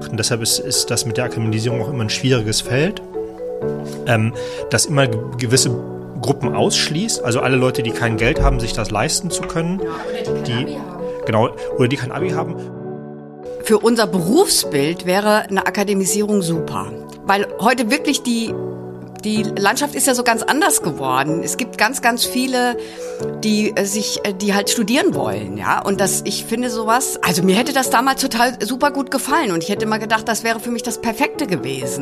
gemacht. Und deshalb ist das mit der Akademisierung auch immer ein schwieriges Feld, das immer gewisse Gruppen ausschließt. Also alle Leute, die kein Geld haben, sich das leisten zu können. Ja, oder die kein Abi haben. Genau, oder die kein Abi haben. Für unser Berufsbild wäre eine Akademisierung super. Weil heute wirklich die Landschaft ist ja so ganz anders geworden. Es gibt ganz, ganz viele, die halt studieren wollen, ja. Und ich finde sowas, also mir hätte das damals total super gut gefallen und ich hätte mal gedacht, das wäre für mich das Perfekte gewesen.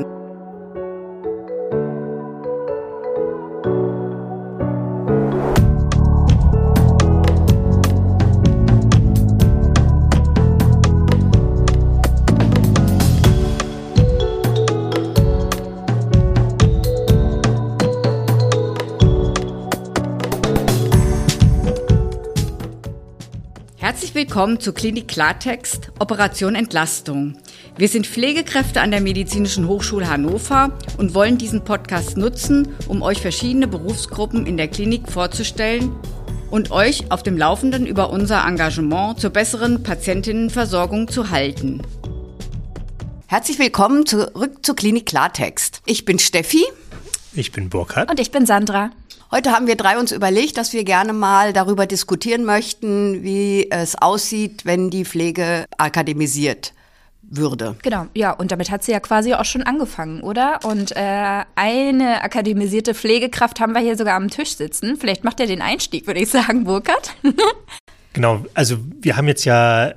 Herzlich willkommen zur Klinik Klartext, Operation Entlastung. Wir sind Pflegekräfte an der Medizinischen Hochschule Hannover und wollen diesen Podcast nutzen, um euch verschiedene Berufsgruppen in der Klinik vorzustellen und euch auf dem Laufenden über unser Engagement zur besseren Patientinnenversorgung zu halten. Herzlich willkommen zurück zur Klinik Klartext. Ich bin Steffi. Ich bin Burkhard. Und ich bin Sandra. Heute haben wir drei uns überlegt, dass wir gerne mal darüber diskutieren möchten, wie es aussieht, wenn die Pflege akademisiert würde. Genau, ja, und damit hat sie ja quasi auch schon angefangen, oder? Und eine akademisierte Pflegekraft haben wir hier sogar am Tisch sitzen. Vielleicht macht er den Einstieg, würde ich sagen, Burkhard. Genau, also wir haben jetzt ja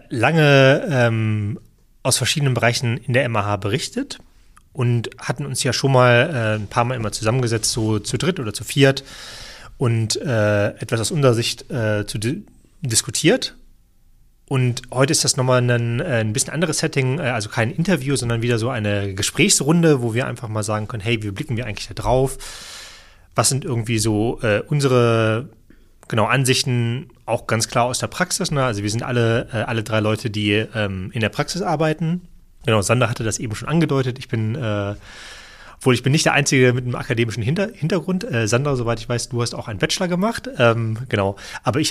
lange aus verschiedenen Bereichen in der MAH berichtet. Und hatten uns ja schon mal ein paar Mal immer zusammengesetzt, so zu dritt oder zu viert und etwas aus unserer Sicht diskutiert. Und heute ist das nochmal ein bisschen anderes Setting, also kein Interview, sondern wieder so eine Gesprächsrunde, wo wir einfach mal sagen können, hey, wie blicken wir eigentlich da drauf? Was sind irgendwie so unsere Ansichten, auch ganz klar aus der Praxis, ne? Also wir sind alle drei Leute, die in der Praxis arbeiten. Genau, Sandra hatte das eben schon angedeutet. Ich bin nicht der Einzige mit einem akademischen Hintergrund. Sandra, soweit ich weiß, du hast auch einen Bachelor gemacht. Genau, aber ich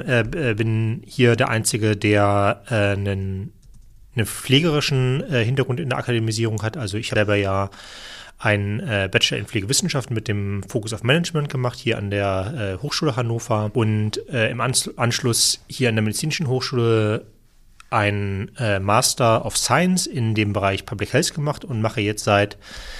bin hier der Einzige, der einen pflegerischen Hintergrund in der Akademisierung hat. Also ich habe selber ja einen Bachelor in Pflegewissenschaften mit dem Fokus auf Management gemacht, hier an der Hochschule Hannover und im Anschluss hier an der Medizinischen Hochschule ein Master of Science in dem Bereich Public Health gemacht und mache jetzt seit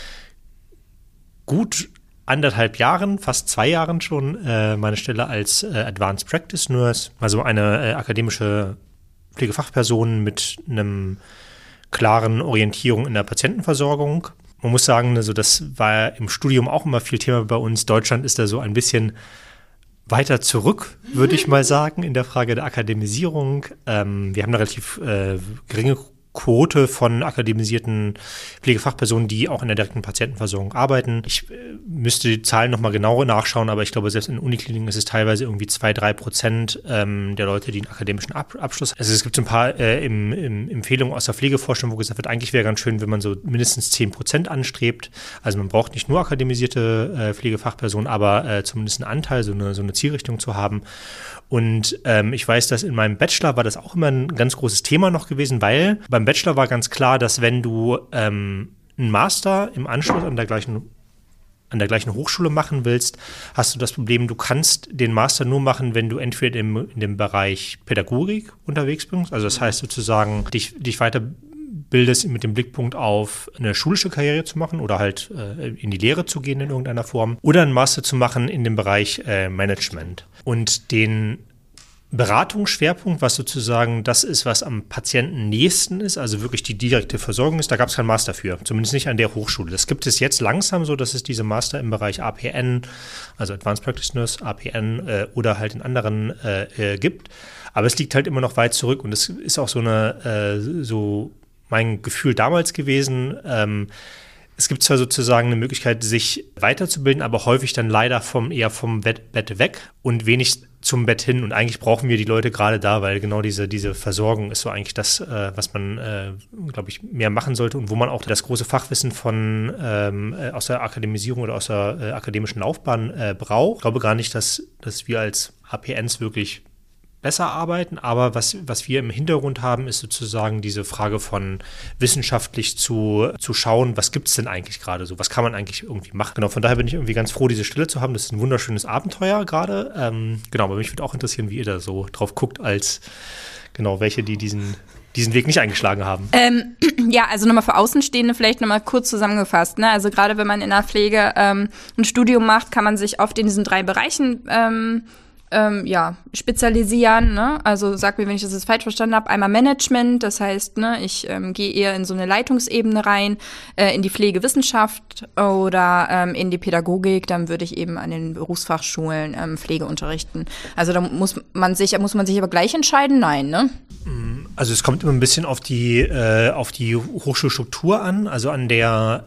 gut 1,5 Jahren, fast 2 Jahren schon, meine Stelle als Advanced Practice Nurse, also eine akademische Pflegefachperson mit einem klaren Orientierung in der Patientenversorgung. Man muss sagen, also das war im Studium auch immer viel Thema bei uns. Deutschland ist da so ein bisschen weiter zurück, würde ich mal sagen, in der Frage der Akademisierung. Wir haben eine relativ geringe Quote von akademisierten Pflegefachpersonen, die auch in der direkten Patientenversorgung arbeiten. Ich müsste die Zahlen nochmal genauer nachschauen, aber ich glaube, selbst in Unikliniken ist es teilweise irgendwie 2-3% der Leute, die einen akademischen Abschluss haben. Also es gibt so ein paar Empfehlungen aus der Pflegeforschung, wo gesagt wird, eigentlich wäre ganz schön, wenn man so mindestens 10% anstrebt. Also man braucht nicht nur akademisierte Pflegefachpersonen, aber zumindest einen Anteil, so eine Zielrichtung zu haben. Und ich weiß, dass in meinem Bachelor war das auch immer ein ganz großes Thema noch gewesen, weil beim Bachelor war ganz klar, dass wenn du einen Master im Anschluss an der gleichen Hochschule machen willst, hast du das Problem, du kannst den Master nur machen, wenn du entweder in dem Bereich Pädagogik unterwegs bist, also das heißt sozusagen, dich weiterbildest mit dem Blickpunkt auf eine schulische Karriere zu machen oder halt in die Lehre zu gehen in irgendeiner Form, oder einen Master zu machen in dem Bereich Management. Und den Beratungsschwerpunkt, was sozusagen das ist, was am Patienten nächsten ist, also wirklich die direkte Versorgung ist, da gab es keinen Master für, zumindest nicht an der Hochschule. Das gibt es jetzt langsam so, dass es diese Master im Bereich APN, also Advanced Practice Nurse, APN oder halt in anderen gibt. Aber es liegt halt immer noch weit zurück und es ist auch so mein Gefühl damals gewesen. Es gibt zwar sozusagen eine Möglichkeit, sich weiterzubilden, aber häufig dann leider eher vom Bett weg und wenig zum Bett hin. Und eigentlich brauchen wir die Leute gerade da, weil genau diese Versorgung ist so eigentlich das, was man, glaube ich, mehr machen sollte und wo man auch das große Fachwissen aus der Akademisierung oder aus der akademischen Laufbahn braucht. Ich glaube gar nicht, dass wir als APNs wirklich besser arbeiten, aber was wir im Hintergrund haben, ist sozusagen diese Frage von wissenschaftlich zu schauen, was gibt es denn eigentlich gerade so, was kann man eigentlich irgendwie machen. Genau, von daher bin ich irgendwie ganz froh, diese Stelle zu haben. Das ist ein wunderschönes Abenteuer gerade. Genau, aber mich würde auch interessieren, wie ihr da so drauf guckt, als genau, welche, die diesen Weg nicht eingeschlagen haben. Ja, also nochmal für Außenstehende vielleicht nochmal kurz zusammengefasst. Ne? Also gerade wenn man in der Pflege ein Studium macht, kann man sich oft in diesen 3 Bereichen spezialisieren, ne? Also sag mir, wenn ich das jetzt falsch verstanden habe, einmal Management, das heißt, ne, ich gehe eher in so eine Leitungsebene rein, in die Pflegewissenschaft oder in die Pädagogik, dann würde ich eben an den Berufsfachschulen Pflege unterrichten. Also da muss man sich aber gleich entscheiden? Nein, ne? Also es kommt immer ein bisschen auf die Hochschulstruktur an. Also an der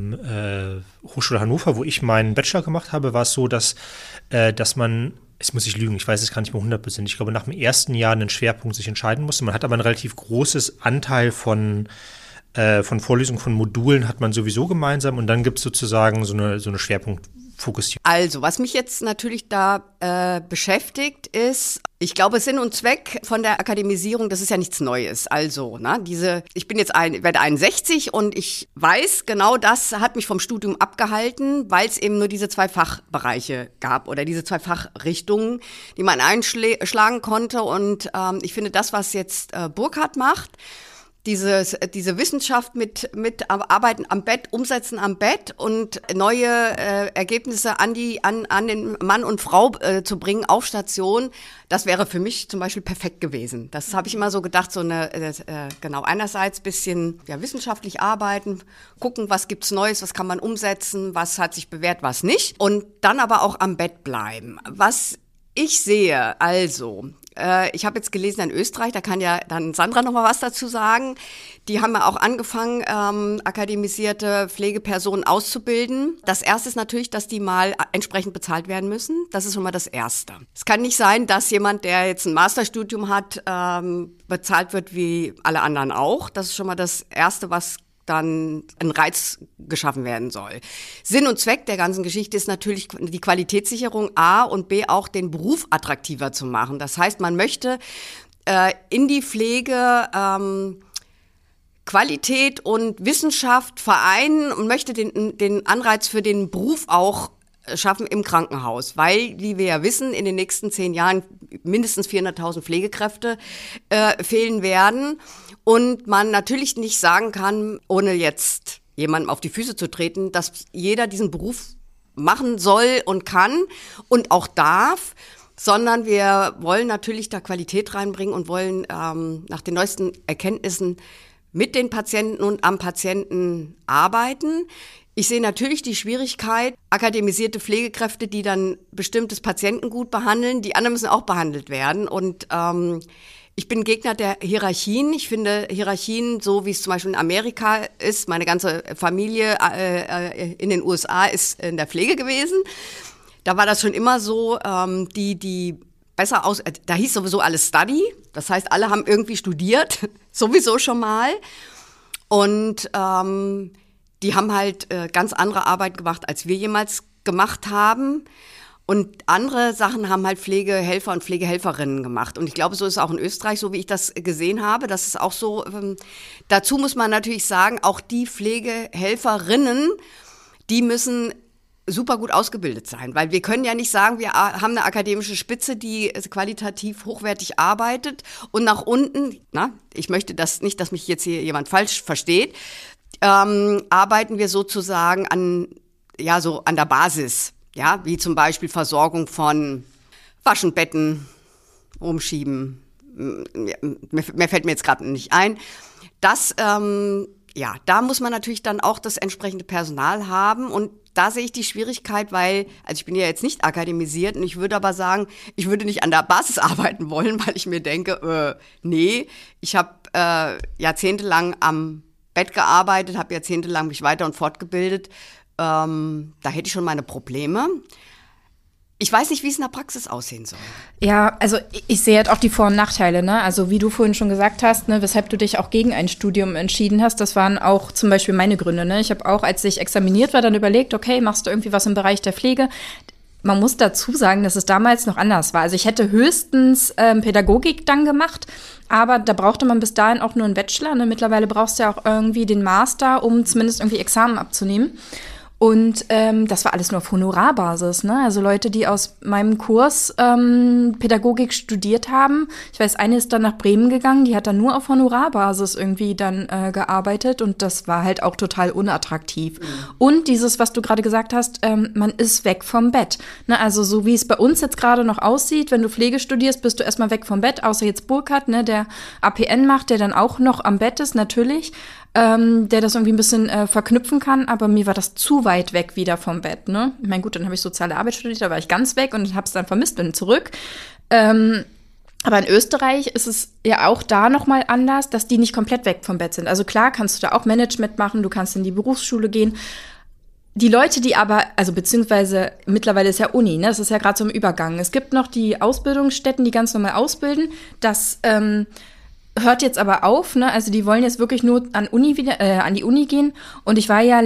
Hochschule Hannover, wo ich meinen Bachelor gemacht habe, war es so, dass man, jetzt muss ich lügen, ich weiß es gar nicht mehr 100%, ich glaube, nach dem ersten Jahr einen Schwerpunkt sich entscheiden musste. Man hat aber ein relativ großes Anteil von Vorlesungen, von Modulen hat man sowieso gemeinsam und dann gibt es sozusagen so eine Schwerpunktfokussierung. Also, was mich jetzt natürlich da beschäftigt ist, ich glaube, Sinn und Zweck von der Akademisierung, das ist ja nichts Neues. Also, ich werde 61 und ich weiß, genau das hat mich vom Studium abgehalten, weil es eben nur diese 2 Fachbereiche gab oder diese 2 Fachrichtungen, die man einschlagen konnte. Und ich finde das, was jetzt Burkhardt macht, diese Wissenschaft mit Arbeiten am Bett, Umsetzen am Bett und neue Ergebnisse an den Mann und Frau zu bringen auf Station, das wäre für mich zum Beispiel perfekt gewesen. Das habe ich immer so gedacht, genau, einerseits bisschen wissenschaftlich arbeiten, gucken, was gibt's Neues, was kann man umsetzen, was hat sich bewährt, was nicht und dann aber auch am Bett bleiben. Was ich sehe, also, ich habe jetzt gelesen in Österreich, da kann ja dann Sandra noch mal was dazu sagen. Die haben ja auch angefangen, akademisierte Pflegepersonen auszubilden. Das Erste ist natürlich, dass die mal entsprechend bezahlt werden müssen. Das ist schon mal das Erste. Es kann nicht sein, dass jemand, der jetzt ein Masterstudium hat, bezahlt wird wie alle anderen auch. Das ist schon mal das Erste, was dann ein Reiz geschaffen werden soll. Sinn und Zweck der ganzen Geschichte ist natürlich die Qualitätssicherung A und B auch den Beruf attraktiver zu machen. Das heißt, man möchte in die Pflege Qualität und Wissenschaft vereinen und möchte den Anreiz für den Beruf auch schaffen im Krankenhaus, weil, wie wir ja wissen, in den nächsten 10 Jahren mindestens 400.000 Pflegekräfte fehlen werden. Und man natürlich nicht sagen kann, ohne jetzt jemandem auf die Füße zu treten, dass jeder diesen Beruf machen soll und kann und auch darf, sondern wir wollen natürlich da Qualität reinbringen und wollen nach den neuesten Erkenntnissen mit den Patienten und am Patienten arbeiten. Ich sehe natürlich die Schwierigkeit, akademisierte Pflegekräfte, die dann bestimmtes Patientengut behandeln, die anderen müssen auch behandelt werden und ich bin Gegner der Hierarchien. Ich finde Hierarchien, so wie es zum Beispiel in Amerika ist, meine ganze Familie in den USA ist in der Pflege gewesen. Da war das schon immer so, die besser da hieß sowieso alles Study. Das heißt, alle haben irgendwie studiert, sowieso schon mal. Und die haben halt ganz andere Arbeit gemacht, als wir jemals gemacht haben. Und andere Sachen haben halt Pflegehelfer und Pflegehelferinnen gemacht. Und ich glaube, so ist es auch in Österreich, so wie ich das gesehen habe. Das ist auch so. Dazu muss man natürlich sagen, auch die Pflegehelferinnen, die müssen super gut ausgebildet sein. Weil wir können ja nicht sagen, wir haben eine akademische Spitze, die qualitativ hochwertig arbeitet. Und nach unten, ich möchte das nicht, dass mich jetzt hier jemand falsch versteht, arbeiten wir sozusagen an der Basis. Ja, wie zum Beispiel Versorgung von Waschen, Betten, Umschieben. Mehr fällt mir jetzt gerade nicht ein. Das, da muss man natürlich dann auch das entsprechende Personal haben. Und da sehe ich die Schwierigkeit, weil, also ich bin ja jetzt nicht akademisiert und ich würde aber sagen, ich würde nicht an der Basis arbeiten wollen, weil ich mir denke, nee, ich habe jahrzehntelang am Bett gearbeitet, habe jahrzehntelang mich weiter und fortgebildet. Da hätte ich schon meine Probleme. Ich weiß nicht, wie es in der Praxis aussehen soll. Ja, also ich sehe halt auch die Vor- und Nachteile, ne? Also wie du vorhin schon gesagt hast, ne, weshalb du dich auch gegen ein Studium entschieden hast, das waren auch zum Beispiel meine Gründe, ne? Ich habe auch, als ich examiniert war, dann überlegt, okay, machst du irgendwie was im Bereich der Pflege? man muss dazu sagen, dass es damals noch anders war. Also ich hätte höchstens Pädagogik dann gemacht, aber da brauchte man bis dahin auch nur einen Bachelor. Ne? Mittlerweile brauchst du ja auch irgendwie den Master, um zumindest irgendwie Examen abzunehmen. Und das war alles nur auf Honorarbasis, ne? Also Leute, die aus meinem Kurs Pädagogik studiert haben. Ich weiß, eine ist dann nach Bremen gegangen, die hat dann nur auf Honorarbasis irgendwie dann gearbeitet und das war halt auch total unattraktiv. Und dieses, was du gerade gesagt hast, man ist weg vom Bett. Ne? Also so wie es bei uns jetzt gerade noch aussieht, wenn du Pflege studierst, bist du erstmal weg vom Bett, außer jetzt Burkhard, ne, der APN macht, der dann auch noch am Bett ist, natürlich. Der das irgendwie ein bisschen verknüpfen kann, aber mir war das zu weit weg wieder vom Bett, ne? Ich meine, gut, dann habe ich soziale Arbeit studiert, da war ich ganz weg und habe es dann vermisst, bin zurück. Aber in Österreich ist es ja auch da nochmal anders, dass die nicht komplett weg vom Bett sind. Also klar kannst du da auch Management machen, du kannst in die Berufsschule gehen. Die Leute, die aber, also beziehungsweise mittlerweile ist ja Uni, ne? Das ist ja gerade so im Übergang. Es gibt noch die Ausbildungsstätten, die ganz normal ausbilden. Das hört jetzt aber auf, ne? Also die wollen jetzt wirklich nur an die Uni gehen. Und ich war ja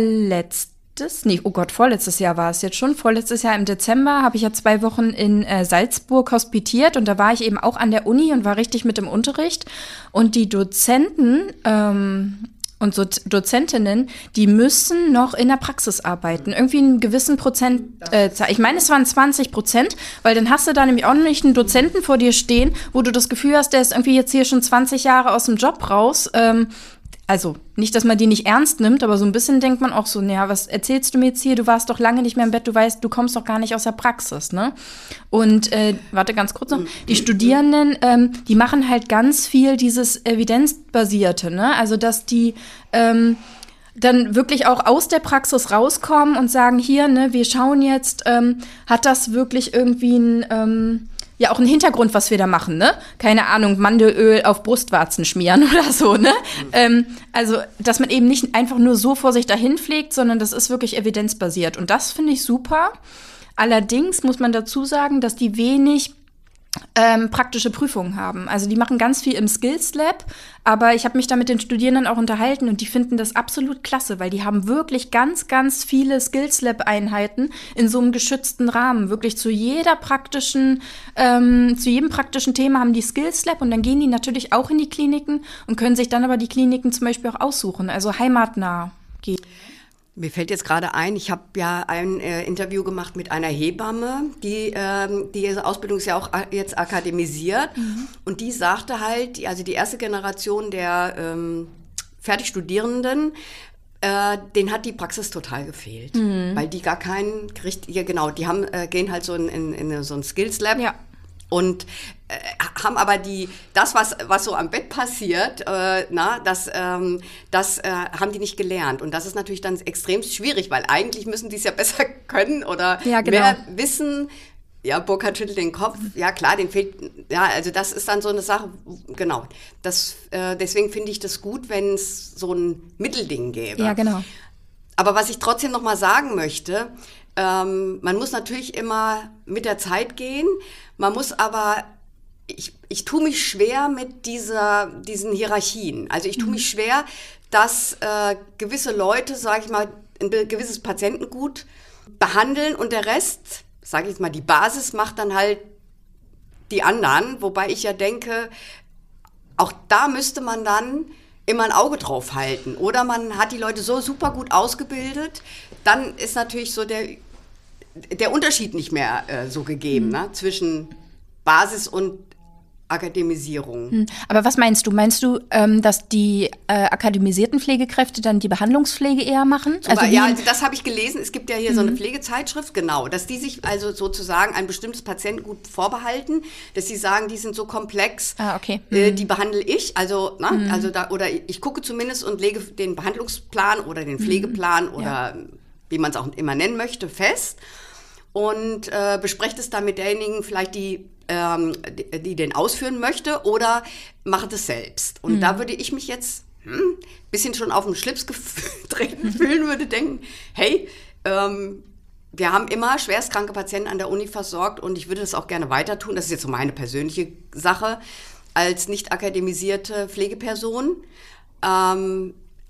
vorletztes Jahr war es jetzt schon. Vorletztes Jahr im Dezember habe ich ja 2 Wochen in Salzburg hospitiert. Und da war ich eben auch an der Uni und war richtig mit im Unterricht. Und die Dozenten und so Dozentinnen, die müssen noch in der Praxis arbeiten. Irgendwie einen gewissen ich meine, es waren 20%, weil dann hast du da nämlich auch nicht einen Dozenten vor dir stehen, wo du das Gefühl hast, der ist irgendwie jetzt hier schon 20 Jahre aus dem Job raus. Also nicht, dass man die nicht ernst nimmt, aber so ein bisschen denkt man auch so, naja, was erzählst du mir jetzt hier? Du warst doch lange nicht mehr im Bett, du weißt, du kommst doch gar nicht aus der Praxis, ne? Und warte ganz kurz noch, die Studierenden, die machen halt ganz viel dieses Evidenzbasierte, ne? Also dass die dann wirklich auch aus der Praxis rauskommen und sagen, hier, ne, wir schauen jetzt, hat das wirklich irgendwie ja auch einen Hintergrund, was wir da machen, ne? Keine Ahnung, Mandelöl auf Brustwarzen schmieren oder so, ne? Also, dass man eben nicht einfach nur so vor sich dahin pflegt, sondern das ist wirklich evidenzbasiert. Und das finde ich super. Allerdings muss man dazu sagen, dass die wenig praktische Prüfungen haben. Also die machen ganz viel im Skills Lab, aber ich habe mich da mit den Studierenden auch unterhalten und die finden das absolut klasse, weil die haben wirklich ganz, ganz viele Skills Lab Einheiten in so einem geschützten Rahmen. Wirklich zu jedem praktischen Thema haben die Skills Lab und dann gehen die natürlich auch in die Kliniken und können sich dann aber die Kliniken zum Beispiel auch aussuchen, also heimatnah gehen. Mir fällt jetzt gerade ein, ich habe ja ein Interview gemacht mit einer Hebamme, die diese Ausbildung ist ja auch jetzt akademisiert. Und die sagte halt, also die erste Generation der Fertigstudierenden, denen hat die Praxis total gefehlt, weil die gar keinen, ja genau, die gehen halt so in so ein Skills Lab. Ja. Und haben aber das, was so am Bett passiert, das haben die nicht gelernt. Und das ist natürlich dann extrem schwierig, weil eigentlich müssen die es ja besser können oder mehr wissen. Ja, Burkhard schüttelt den Kopf. Ja, klar, denen fehlt, ja, also das ist dann so eine Sache, genau. Deswegen finde ich das gut, wenn es so ein Mittelding gäbe. Ja, genau. Aber was ich trotzdem noch mal sagen möchte, man muss natürlich immer mit der Zeit gehen. Man muss aber, ich tue mich schwer mit diesen Hierarchien. Also ich tue mich schwer, dass gewisse Leute, sage ich mal, ein gewisses Patientengut behandeln und der Rest, sage ich jetzt mal, die Basis macht dann halt die anderen. Wobei ich ja denke, auch da müsste man dann immer ein Auge drauf halten. Oder man hat die Leute so super gut ausgebildet, dann ist natürlich so der Unterschied nicht mehr so gegeben, ne, zwischen Basis und Akademisierung. Aber was meinst du? Meinst du, dass die akademisierten Pflegekräfte dann die Behandlungspflege eher machen? Also das habe ich gelesen. Es gibt ja hier so eine Pflegezeitschrift, genau, dass die sich also sozusagen ein bestimmtes Patientengut vorbehalten, dass sie sagen, die sind so komplex, okay. Die behandle ich, also oder ich gucke zumindest und lege den Behandlungsplan oder den Pflegeplan oder wie man es auch immer nennen möchte, fest und bespreche es dann mit derjenigen vielleicht, die den ausführen möchte oder mache das selbst. Und da würde ich mich jetzt bisschen schon auf den Schlips getreten fühlen, würde denken, hey, wir haben immer schwerstkranke Patienten an der Uni versorgt und ich würde das auch gerne weiter tun. Das ist jetzt so meine persönliche Sache als nicht akademisierte Pflegeperson.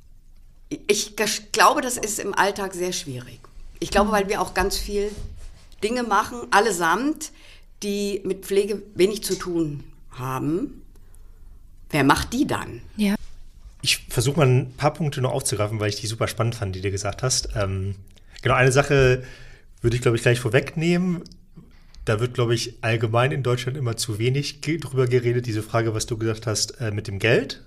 Ich glaube, das ist im Alltag sehr schwierig. Ich glaube, weil wir auch ganz viel Dinge machen, allesamt, die mit Pflege wenig zu tun haben. Wer macht die dann? Ja. Ich versuche mal ein paar Punkte noch aufzugreifen, weil ich die super spannend fand, die du gesagt hast. Genau, eine Sache würde ich, glaube ich, gleich vorwegnehmen. Da wird, glaube ich, allgemein in Deutschland immer zu wenig drüber geredet. Diese Frage, was du gesagt hast mit dem Geld,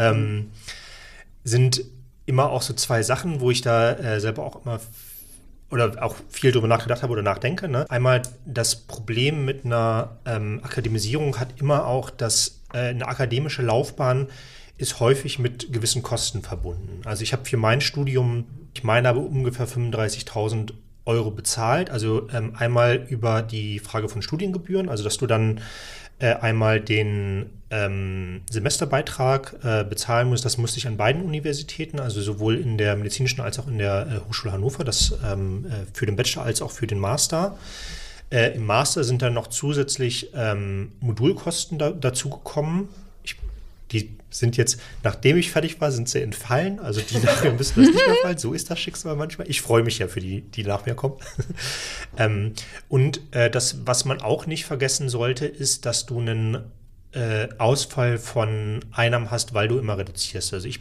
sind immer auch so zwei Sachen, wo ich da selber auch immer oder auch viel drüber nachgedacht habe oder nachdenke. Ne? Einmal das Problem mit einer Akademisierung hat immer auch, dass eine akademische Laufbahn ist häufig mit gewissen Kosten verbunden. Also ich habe für mein Studium, ich meine, aber ungefähr 35.000 Euro bezahlt. Also einmal über die Frage von Studiengebühren, also dass du dann einmal den Semesterbeitrag bezahlen musst. Das musste ich an beiden Universitäten, also sowohl in der medizinischen als auch in der Hochschule Hannover, das für den Bachelor als auch für den Master. Im Master sind dann noch zusätzlich Modulkosten dazugekommen. Die sind jetzt, nachdem ich fertig war, sind sie entfallen. Also die nach mir müssen das nicht mehr fallen. So ist das Schicksal manchmal. Ich freue mich ja für die nach mir kommen. Und das, was man auch nicht vergessen sollte, ist, dass du einen Ausfall von Einnahmen hast, weil du immer reduzierst. Also ich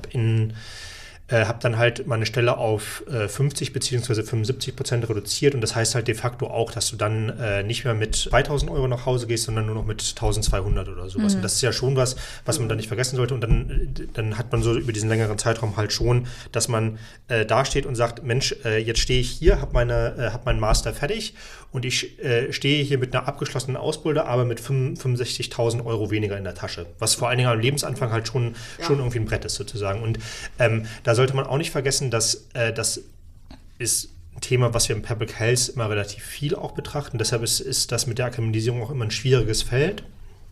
habe dann halt meine Stelle auf 50 bzw. 75% reduziert und das heißt halt de facto auch, dass du dann nicht mehr mit 2.000 Euro nach Hause gehst, sondern nur noch mit 1.200 oder sowas. Und das ist ja schon was man da nicht vergessen sollte und dann hat man so über diesen längeren Zeitraum halt schon, dass man da steht und sagt, Mensch, jetzt stehe ich hier, habe meinen Master fertig und ich stehe hier mit einer abgeschlossenen Ausbildung, aber mit 65.000 Euro weniger in der Tasche, was vor allen Dingen am Lebensanfang halt schon irgendwie ein Brett ist sozusagen. Und da sollte man auch nicht vergessen, dass das ist ein Thema, was wir im Public Health immer relativ viel auch betrachten. Deshalb ist das mit der Akademisierung auch immer ein schwieriges Feld,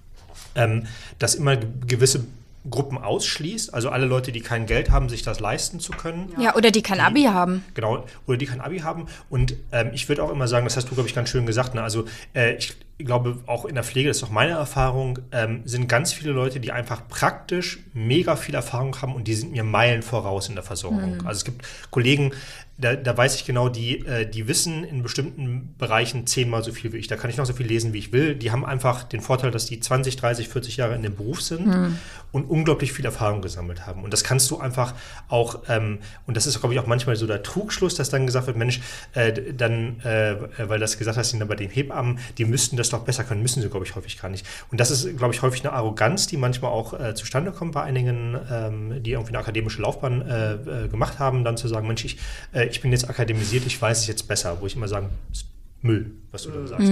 das immer gewisse Gruppen ausschließt, also alle Leute, die kein Geld haben, sich das leisten zu können. Ja, oder die kein Abi haben. Genau, oder die kein Abi haben. Und ich würde auch immer sagen, das hast du, glaube ich, ganz schön gesagt, ne? Also ich glaube, auch in der Pflege, das ist auch meine Erfahrung, sind ganz viele Leute, die einfach praktisch mega viel Erfahrung haben und die sind mir Meilen voraus in der Versorgung. Also es gibt Kollegen, da weiß ich genau, die wissen in bestimmten Bereichen 10-mal so viel wie ich. Da kann ich noch so viel lesen, wie ich will. Die haben einfach den Vorteil, dass die 20, 30, 40 Jahre in dem Beruf sind und unglaublich viel Erfahrung gesammelt haben. Und das kannst du einfach auch, und das ist, glaube ich, auch manchmal so der Trugschluss, dass dann gesagt wird, Mensch, weil das gesagt hast, bei den Hebammen, die müssten das doch besser können, müssen sie, glaube ich, häufig gar nicht. Und das ist, glaube ich, häufig eine Arroganz, die manchmal auch zustande kommt bei einigen, die irgendwie eine akademische Laufbahn gemacht haben, dann zu sagen, Mensch, ich bin jetzt akademisiert, ich weiß es jetzt besser, wo ich immer sage, das ist Müll, was du da sagst.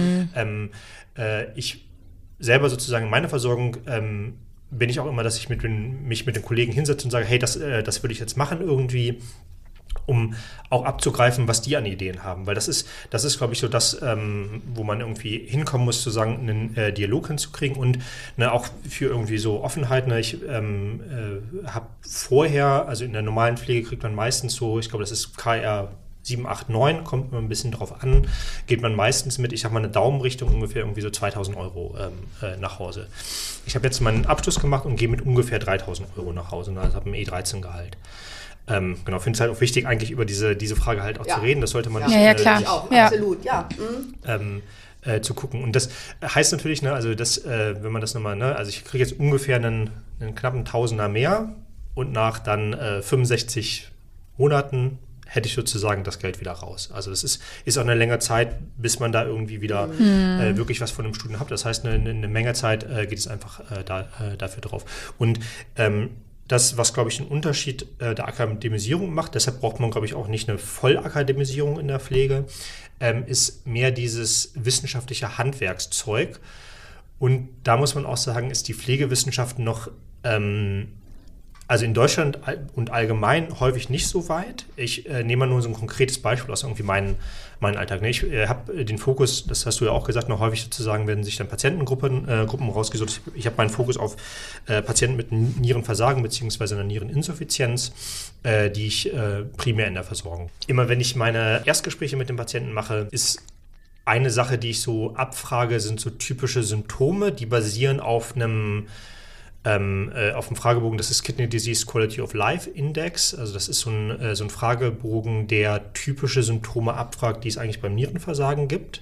Ich selber sozusagen in meiner Versorgung bin ich auch immer, dass ich mich mit den Kollegen hinsetze und sage, hey, das würde ich jetzt machen irgendwie, um auch abzugreifen, was die an Ideen haben. Weil das ist glaube ich, so das, wo man irgendwie hinkommen muss, zu sagen, einen Dialog hinzukriegen und auch für irgendwie so Offenheit. Ich habe vorher, also in der normalen Pflege kriegt man meistens so, ich glaube, das ist KR 7, 8, 9, kommt immer ein bisschen drauf an, geht man meistens mit, ich sag mal, eine Daumenrichtung ungefähr irgendwie so 2.000 Euro nach Hause. Ich habe jetzt meinen Abschluss gemacht und gehe mit ungefähr 3.000 Euro nach Hause, also habe ein E13-Gehalt. Genau, finde es halt auch wichtig, eigentlich über diese Frage halt auch zu reden. Das sollte man nicht. Ja, klar. Ich auch, ja. Absolut, ja. Zu gucken. Und das heißt natürlich, also das, wenn man das nochmal, also ich kriege jetzt ungefähr einen knappen Tausender mehr und nach dann 65 Monaten hätte ich sozusagen das Geld wieder raus. Also das ist auch eine längere Zeit, bis man da irgendwie wieder wirklich was von dem Studium hat. Das heißt, eine Menge Zeit geht es einfach dafür drauf. Und das, was, glaube ich, einen Unterschied der Akademisierung macht, deshalb braucht man, glaube ich, auch nicht eine Vollakademisierung in der Pflege, ist mehr dieses wissenschaftliche Handwerkszeug. Und da muss man auch sagen, ist die Pflegewissenschaft noch, also in Deutschland und allgemein häufig nicht so weit. Ich nehme mal nur so ein konkretes Beispiel aus irgendwie meinen Alltag. Ich habe den Fokus, das hast du ja auch gesagt, noch häufig sozusagen werden sich dann Patientengruppen rausgesucht. Ich habe meinen Fokus auf Patienten mit Nierenversagen bzw. einer Niereninsuffizienz, die ich primär in der Versorgung. Immer wenn ich meine Erstgespräche mit dem Patienten mache, ist eine Sache, die ich so abfrage, sind so typische Symptome, die basieren auf einem auf dem Fragebogen, das ist Kidney Disease Quality of Life Index. Also das ist so ein Fragebogen, der typische Symptome abfragt, die es eigentlich beim Nierenversagen gibt.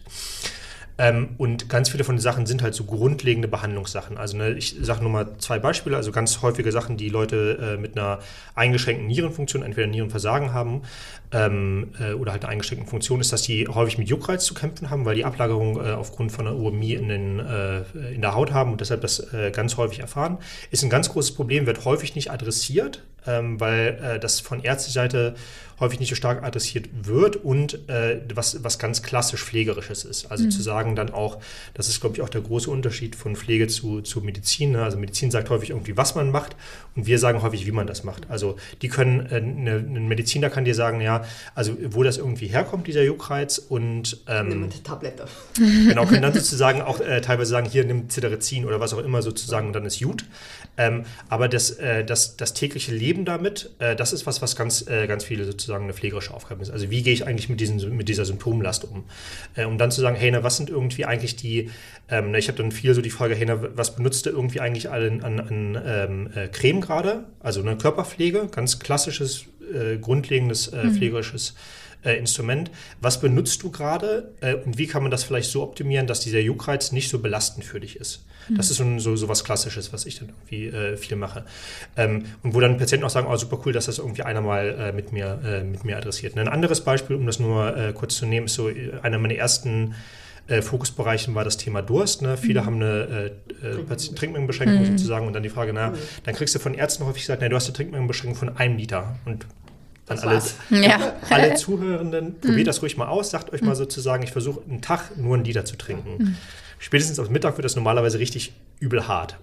Und ganz viele von den Sachen sind halt so grundlegende Behandlungssachen. Also ich sage nur mal 2 Beispiele, also ganz häufige Sachen, die Leute mit einer eingeschränkten Nierenfunktion, entweder Nierenversagen haben oder halt eine eingeschränkte Funktion, ist, dass die häufig mit Juckreiz zu kämpfen haben, weil die Ablagerung aufgrund von einer Uremie in der Haut haben und deshalb das ganz häufig erfahren. Ist ein ganz großes Problem, wird häufig nicht adressiert, weil das von ärztlicher Seite häufig nicht so stark adressiert wird und was ganz klassisch Pflegerisches ist. Also zu sagen dann auch, das ist, glaube ich, auch der große Unterschied von Pflege zu Medizin. Ne? Also Medizin sagt häufig irgendwie, was man macht und wir sagen häufig, wie man das macht. Also die können, ein Mediziner kann dir sagen, ja, also wo das irgendwie herkommt, dieser Juckreiz und nimm eine Tablette. Genau, können dann sozusagen auch teilweise sagen, hier nimm Cetirizin oder was auch immer sozusagen und dann ist gut. Aber das tägliche Leben damit, das ist was ganz viele sozusagen eine pflegerische Aufgabe ist. Also wie gehe ich eigentlich mit dieser Symptomlast um? Um dann zu sagen, hey, was sind irgendwie eigentlich die, ich habe dann viel so die Frage, hey, was benutzt du irgendwie eigentlich an Creme gerade? Also eine Körperpflege, ganz klassisches, grundlegendes pflegerisches Instrument. Was benutzt du gerade und wie kann man das vielleicht so optimieren, dass dieser Juckreiz nicht so belastend für dich ist? Das ist so was Klassisches, was ich dann irgendwie viel mache. Und wo dann Patienten auch sagen, oh, super cool, dass das irgendwie einer mal mit mir adressiert. Ein anderes Beispiel, um das nur kurz zu nehmen, ist so einer meiner ersten Fokusbereichen war das Thema Durst. Ne? Viele haben eine Trinkmengenbeschränkung sozusagen und dann die Frage, dann kriegst du von Ärzten häufig gesagt, du hast eine Trinkmengenbeschränkung von 1 Liter und an alle Zuhörenden, probiert das ruhig mal aus, sagt euch mal sozusagen, ich versuche einen Tag nur 1 Liter zu trinken. Spätestens am Mittag wird das normalerweise richtig übel hart.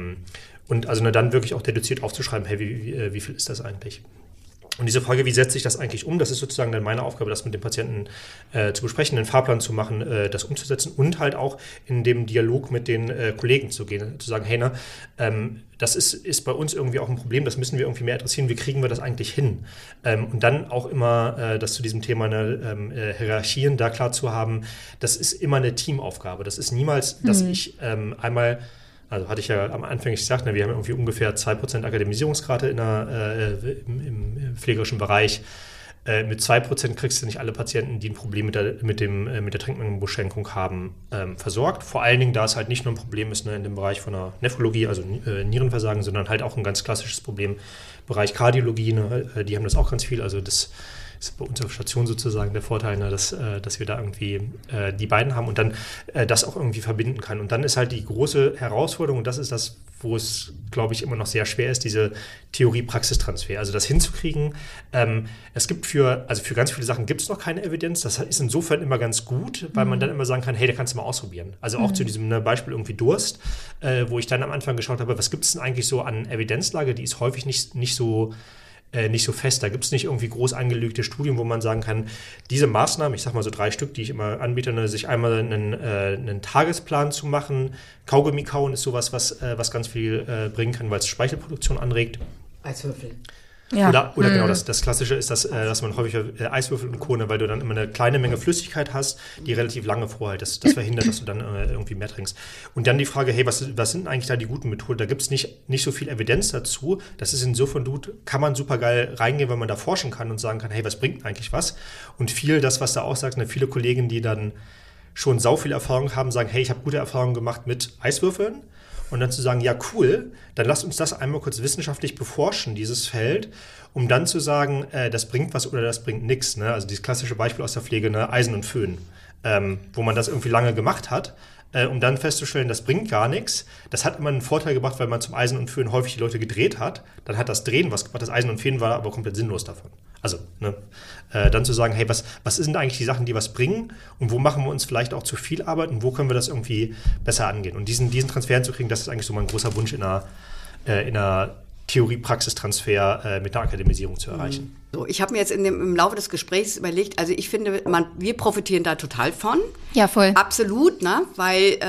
Und also dann wirklich auch deduziert aufzuschreiben, hey, wie viel ist das eigentlich? Und diese Frage, wie setze ich das eigentlich um, das ist sozusagen dann meine Aufgabe, das mit dem Patienten zu besprechen, einen Fahrplan zu machen, das umzusetzen und halt auch in dem Dialog mit den Kollegen zu gehen, zu sagen, hey, das ist bei uns irgendwie auch ein Problem, das müssen wir irgendwie mehr adressieren, wie kriegen wir das eigentlich hin? Und dann auch immer das zu diesem Thema Hierarchien da klar zu haben, das ist immer eine Teamaufgabe, das ist niemals, dass ich einmal... Also hatte ich ja am Anfang gesagt, wir haben irgendwie ungefähr 2% Akademisierungsrate im pflegerischen Bereich. Mit 2% kriegst du nicht alle Patienten, die ein Problem mit der Trinkmengenbeschränkung haben, versorgt. Vor allen Dingen, da es halt nicht nur ein Problem ist in dem Bereich von der Nephrologie, also Nierenversagen, sondern halt auch ein ganz klassisches Problem im Bereich Kardiologie. Die haben das auch ganz viel. Also das ist bei uns auf Station sozusagen der Vorteil, dass wir da irgendwie die beiden haben und dann das auch irgendwie verbinden kann. Und dann ist halt die große Herausforderung, und das ist das, wo es, glaube ich, immer noch sehr schwer ist, diese Theorie-Praxistransfer. Also das hinzukriegen. Es gibt für ganz viele Sachen gibt es noch keine Evidenz. Das ist insofern immer ganz gut, weil man dann immer sagen kann, hey, da kannst du mal ausprobieren. Also auch zu diesem Beispiel irgendwie Durst, wo ich dann am Anfang geschaut habe, was gibt es denn eigentlich so an Evidenzlage? Die ist häufig nicht so fest. Da gibt es nicht irgendwie groß angelegte Studien, wo man sagen kann, diese Maßnahmen, ich sag mal so 3 Stück, die ich immer anbiete, sich einmal einen Tagesplan zu machen. Kaugummi kauen ist sowas, was ganz viel bringen kann, weil es Speichelproduktion anregt. Eiswürfel. Ja. Oder genau, das Klassische ist, dass man häufig Eiswürfel und Kohne, weil du dann immer eine kleine Menge Flüssigkeit hast, die relativ lange vorhält. Das verhindert, dass du dann irgendwie mehr trinkst. Und dann die Frage, hey, was sind eigentlich da die guten Methoden? Da gibt es nicht so viel Evidenz dazu. Das ist insofern gut, kann man super geil reingehen, wenn man da forschen kann und sagen kann, hey, was bringt eigentlich was? Und viel, das, was da auch sagt, viele Kollegen, die dann schon sau viel Erfahrung haben, sagen, hey, ich habe gute Erfahrungen gemacht mit Eiswürfeln. Und dann zu sagen, ja cool, dann lasst uns das einmal kurz wissenschaftlich beforschen, dieses Feld, um dann zu sagen, das bringt was oder das bringt nichts. Also dieses klassische Beispiel aus der Pflege, Eisen und Föhn, wo man das irgendwie lange gemacht hat, um dann festzustellen, das bringt gar nichts. Das hat immer einen Vorteil gebracht, weil man zum Eisen und Föhn häufig die Leute gedreht hat. Dann hat das Drehen was gemacht, das Eisen und Föhn war aber komplett sinnlos davon. Also dann zu sagen, hey, was sind eigentlich die Sachen, die was bringen und wo machen wir uns vielleicht auch zu viel Arbeit und wo können wir das irgendwie besser angehen? Und diesen Transfer hinzukriegen, das ist eigentlich so mein großer Wunsch in einer Theorie-Praxistransfer mit der Akademisierung zu erreichen. So, ich habe mir jetzt im Laufe des Gesprächs überlegt, also ich finde, wir profitieren da total von. Ja, voll. Absolut, weil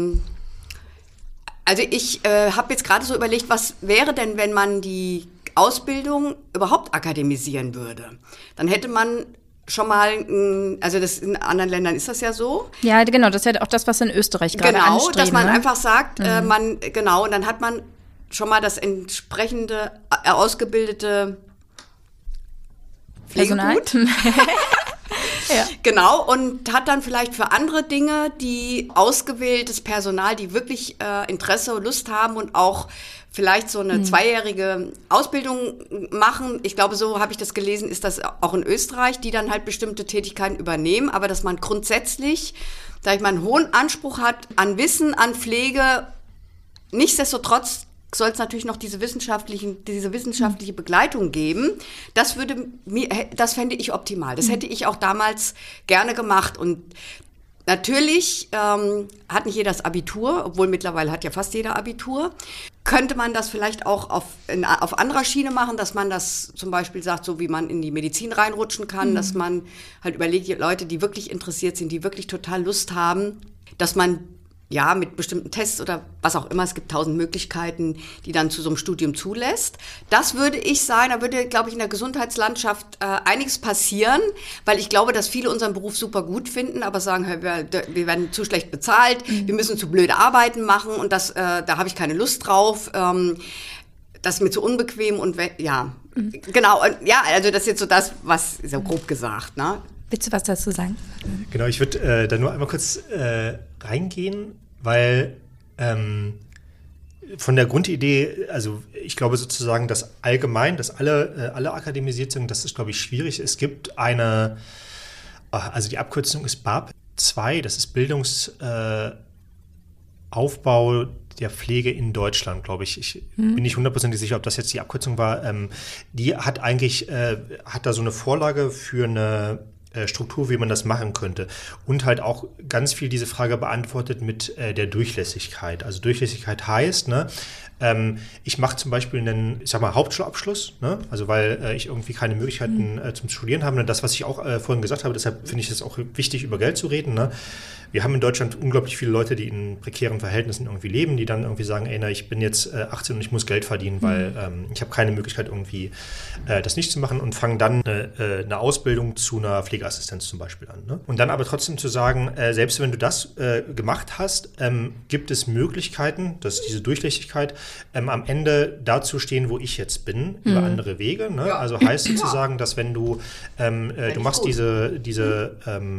also ich habe jetzt gerade so überlegt, was wäre denn, wenn man die Ausbildung überhaupt akademisieren würde? Dann hätte man schon mal, also das in anderen Ländern ist das ja so. Ja, genau, das ist ja auch das, was in Österreich gerade anstreben. Genau, dass man einfach sagt, und dann hat man schon mal das entsprechende ausgebildete Personal. Ja. Genau, und hat dann vielleicht für andere Dinge, die ausgewähltes Personal, die wirklich Interesse und Lust haben und auch vielleicht so eine 2-jährige Ausbildung machen. Ich glaube, so habe ich das gelesen, ist das auch in Österreich, die dann halt bestimmte Tätigkeiten übernehmen, aber dass man grundsätzlich, sag ich mal, einen hohen Anspruch hat an Wissen, an Pflege. Nichtsdestotrotz soll es natürlich noch diese wissenschaftliche Begleitung geben. Das fände ich optimal. Das hätte ich auch damals gerne gemacht. Und natürlich hat nicht jeder das Abitur, obwohl mittlerweile hat ja fast jeder Abitur. Könnte man das vielleicht auch auf anderer Schiene machen, dass man das zum Beispiel sagt, so wie man in die Medizin reinrutschen kann, dass man halt überlegt, Leute, die wirklich interessiert sind, die wirklich total Lust haben, dass man ja mit bestimmten Tests oder was auch immer, es gibt 1000 Möglichkeiten, die dann zu so einem Studium zulässt. Das würde ich sagen, da würde, glaube ich, in der Gesundheitslandschaft einiges passieren, weil ich glaube, dass viele unseren Beruf super gut finden, aber sagen, wir werden zu schlecht bezahlt, wir müssen zu blöde Arbeiten machen und da habe ich keine Lust drauf, das ist mir zu unbequem und genau, und ja, also das ist jetzt so das, was so grob gesagt, ne? Willst du was dazu sagen? Genau, ich würde da nur einmal kurz reingehen, weil von der Grundidee, also ich glaube sozusagen, dass allgemein, dass alle akademisiert sind, das ist, glaube ich, schwierig. Es gibt also die Abkürzung ist BAP 2, das ist Bildungsaufbau der Pflege in Deutschland, glaube ich. Ich bin nicht 100% sicher, ob das jetzt die Abkürzung war. Die hat eigentlich, hat da so eine Vorlage für eine Struktur, wie man das machen könnte. Und halt auch ganz viel diese Frage beantwortet mit der Durchlässigkeit. Also Durchlässigkeit heißt, ne, ich mache zum Beispiel einen, ich sag mal, Hauptschulabschluss, ne? Also weil ich irgendwie keine Möglichkeiten zum Studieren habe. Und das, was ich auch vorhin gesagt habe, deshalb finde ich es auch wichtig, über Geld zu reden, ne? Wir haben in Deutschland unglaublich viele Leute, die in prekären Verhältnissen irgendwie leben, die dann irgendwie sagen, ey, na, ich bin jetzt 18 und ich muss Geld verdienen, weil ich habe keine Möglichkeit irgendwie das nicht zu machen und fangen dann eine Ausbildung zu einer Pflegeassistenz zum Beispiel an. Ne? Und dann aber trotzdem zu sagen, selbst wenn du das gemacht hast, gibt es Möglichkeiten, dass diese Durchlässigkeit am Ende dazu stehen, wo ich jetzt bin, über andere Wege. Ne? Ja. Also heißt sozusagen, dass wenn du machst diese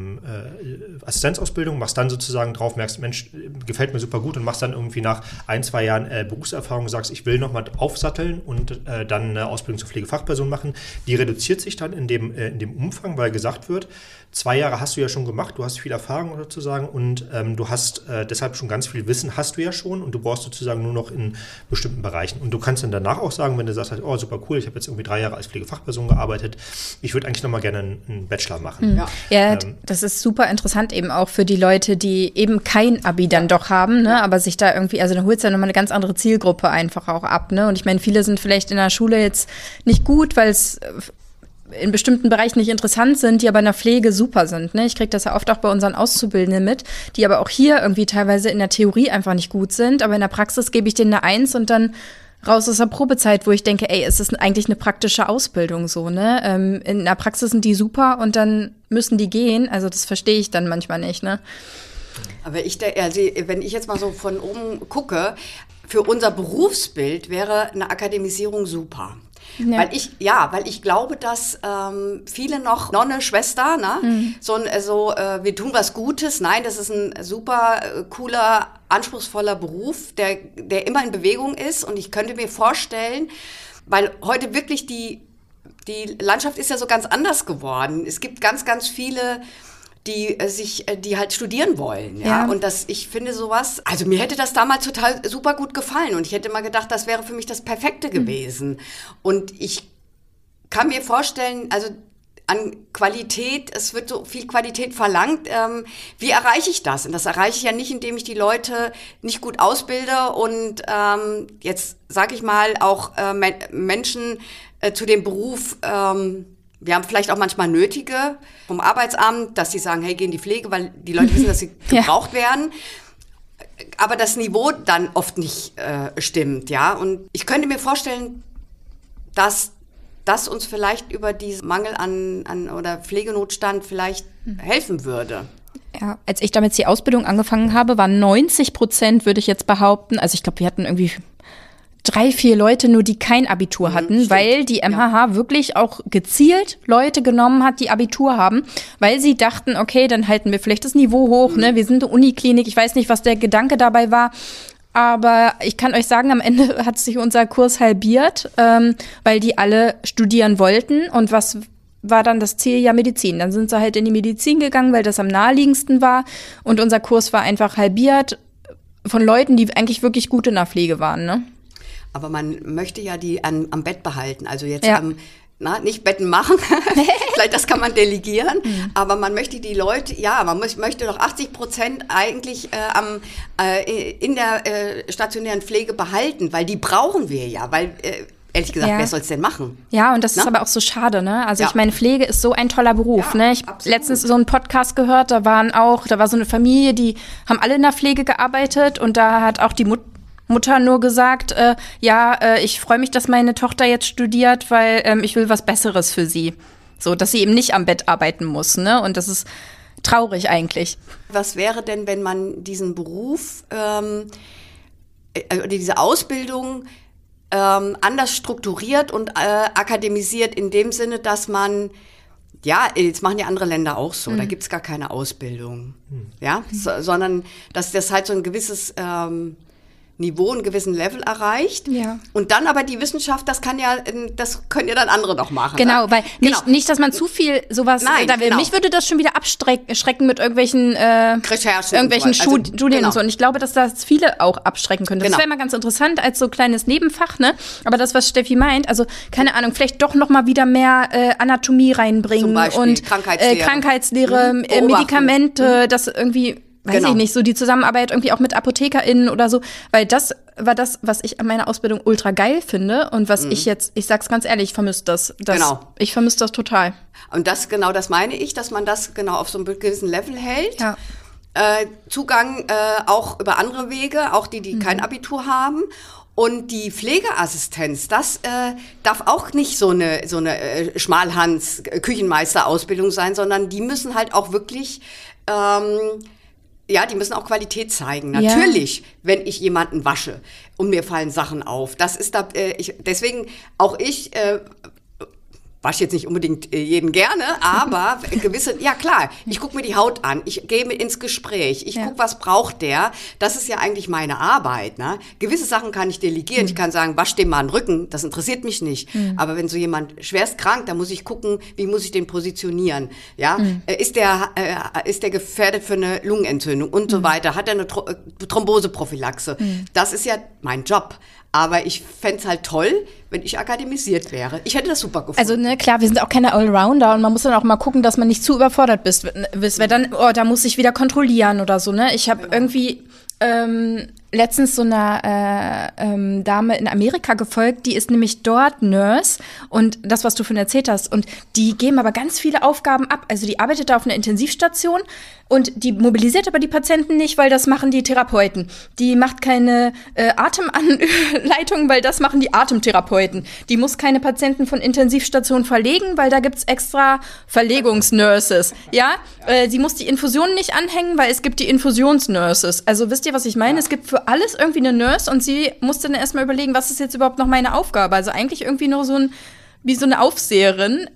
Assistenzausbildung, machst dann sozusagen drauf, merkst, Mensch, gefällt mir super gut und machst dann irgendwie nach 1-2 Jahren Berufserfahrung, sagst, ich will nochmal aufsatteln und dann eine Ausbildung zur Pflegefachperson machen. Die reduziert sich dann in dem Umfang, weil gesagt wird, 2 Jahre hast du ja schon gemacht, du hast viel Erfahrung sozusagen und du hast deshalb schon ganz viel Wissen, hast du ja schon und du brauchst sozusagen nur noch in bestimmten Bereichen. Und du kannst dann danach auch sagen, wenn du sagst, oh super cool, ich habe jetzt irgendwie 3 Jahre als Pflegefachperson gearbeitet, ich würde eigentlich nochmal gerne einen Bachelor machen. Ja, das ist super interessant eben auch für die Leute, die eben kein Abi dann doch haben, ne, aber sich da irgendwie, also dann holst du ja nochmal eine ganz andere Zielgruppe einfach auch ab, ne, und ich meine, viele sind vielleicht in der Schule jetzt nicht gut, weil es in bestimmten Bereichen nicht interessant sind, die aber in der Pflege super sind, ne, ich kriege das ja oft auch bei unseren Auszubildenden mit, die aber auch hier irgendwie teilweise in der Theorie einfach nicht gut sind, aber in der Praxis gebe ich denen eine 1 und dann raus aus der Probezeit, wo ich denke, ey, es ist eigentlich eine praktische Ausbildung so, ne? In der Praxis sind die super und dann müssen die gehen, also das verstehe ich dann manchmal nicht, ne? Aber wenn ich jetzt mal so von oben gucke, für unser Berufsbild wäre eine Akademisierung super. Ja. Weil ich glaube, dass viele noch Nonne, Schwester, ne? Wir tun was Gutes. Nein, das ist ein super cooler, anspruchsvoller Beruf, der immer in Bewegung ist. Und ich könnte mir vorstellen, weil heute wirklich die Landschaft ist ja so ganz anders geworden. Es gibt ganz, ganz viele, die halt studieren wollen, ja. Und ich finde sowas, also mir hätte das damals total super gut gefallen und ich hätte mal gedacht, das wäre für mich das Perfekte gewesen. Und ich kann mir vorstellen, also an Qualität, es wird so viel Qualität verlangt, wie erreiche ich das? Und das erreiche ich ja nicht, indem ich die Leute nicht gut ausbilde und jetzt sage ich mal auch Menschen zu dem Beruf, wir haben vielleicht auch manchmal Nötige vom Arbeitsamt, dass sie sagen, hey, geh in die Pflege, weil die Leute wissen, dass sie gebraucht werden. Aber das Niveau dann oft nicht stimmt, ja. Und ich könnte mir vorstellen, dass das uns vielleicht über diesen Mangel an oder Pflegenotstand vielleicht helfen würde. Ja, als ich damals die Ausbildung angefangen habe, waren 90%, würde ich jetzt behaupten, also ich glaube, wir hatten irgendwie 3, 4 Leute nur, die kein Abitur hatten, weil die MHH wirklich auch gezielt Leute genommen hat, die Abitur haben, weil sie dachten, okay, dann halten wir vielleicht das Niveau hoch, ne? Wir sind eine Uniklinik, ich weiß nicht, was der Gedanke dabei war, aber ich kann euch sagen, am Ende hat sich unser Kurs halbiert, weil die alle studieren wollten. Und was war dann das Ziel? Ja, Medizin. Dann sind sie halt in die Medizin gegangen, weil das am naheliegendsten war. Und unser Kurs war einfach halbiert von Leuten, die eigentlich wirklich gut in der Pflege waren, ne? Aber man möchte ja die am Bett behalten. Also jetzt nicht Betten machen, vielleicht das kann man delegieren, aber man möchte die Leute, man möchte doch 80% eigentlich in der stationären Pflege behalten, weil die brauchen wir ja, weil ehrlich gesagt, wer soll es denn machen? Ja, und das ist aber auch so schade, ne? Also ich meine, Pflege ist so ein toller Beruf, ne? Ich habe letztens so einen Podcast gehört, da war so eine Familie, die haben alle in der Pflege gearbeitet und da hat auch die Mutter nur gesagt, ich freue mich, dass meine Tochter jetzt studiert, weil ich will was Besseres für sie. So, dass sie eben nicht am Bett arbeiten muss, ne? Und das ist traurig eigentlich. Was wäre denn, wenn man diesen Beruf oder diese Ausbildung anders strukturiert und akademisiert in dem Sinne, dass man, jetzt machen ja andere Länder auch so, da gibt's gar keine Ausbildung, sondern dass das halt so ein gewisses Niveau, einen gewissen Level erreicht. Ja. Und dann aber die Wissenschaft, das können ja dann andere noch machen. Genau, ne? Weil nicht, dass man zu viel sowas da will. Mich würde das schon wieder abschrecken mit irgendwelchen Recherchen, irgendwelchen Studien und so. Und ich glaube, dass das viele auch abschrecken könnte. Das wäre mal ganz interessant als so kleines Nebenfach, ne? Aber das, was Steffi meint, also keine Ahnung, vielleicht doch noch mal wieder mehr Anatomie reinbringen zum Beispiel, und Krankheitslehre, Medikamente, das irgendwie weiß ich nicht, so die Zusammenarbeit irgendwie auch mit ApothekerInnen oder so, weil das war das, was ich an meiner Ausbildung ultra geil finde und was ich sag's ganz ehrlich, ich vermisse das. Ich vermisse das total. Und das meine ich, dass man das genau auf so einem gewissen Level hält. Ja. Zugang auch über andere Wege, auch die kein Abitur haben. Und die Pflegeassistenz, das darf auch nicht so eine Schmalhans-Küchenmeister-Ausbildung sein, sondern die müssen halt auch wirklich die müssen auch Qualität zeigen. Natürlich, wenn ich jemanden wasche und mir fallen Sachen auf. Das ist deswegen auch ich wasche jetzt nicht unbedingt jeden gerne, aber ich gucke mir die Haut an, ich gehe mit ins Gespräch, ich gucke, was braucht der. Das ist ja eigentlich meine Arbeit. Ne? Gewisse Sachen kann ich delegieren. Ich kann sagen, wasch dem mal den Rücken, das interessiert mich nicht. Aber wenn so jemand schwerst krank, dann muss ich gucken, wie muss ich den positionieren. Ja? Ist der gefährdet für eine Lungenentzündung und so weiter? Hat er eine Thromboseprophylaxe? Das ist ja mein Job. Aber ich fänd's halt toll, wenn ich akademisiert wäre. Ich hätte das super gefunden. Also klar, wir sind auch keine Allrounder und man muss dann auch mal gucken, dass man nicht zu überfordert bist, weil dann, da muss ich wieder kontrollieren oder so, ne? Ich habe irgendwie letztens so einer Dame in Amerika gefolgt, die ist nämlich dort Nurse und das, was du von erzählt hast, und die geben aber ganz viele Aufgaben ab. Also die arbeitet da auf einer Intensivstation und die mobilisiert aber die Patienten nicht, weil das machen die Therapeuten. Die macht keine Atemanleitung, weil das machen die Atemtherapeuten. Die muss keine Patienten von Intensivstationen verlegen, weil da gibt's extra Verlegungsnurses. Ja? Sie muss die Infusionen nicht anhängen, weil es gibt die Infusionsnurses. Also wisst ihr, was ich meine? Es gibt für alles irgendwie eine Nurse und sie musste dann erstmal überlegen, was ist jetzt überhaupt noch meine Aufgabe? Also eigentlich irgendwie nur wie so eine Aufseherin.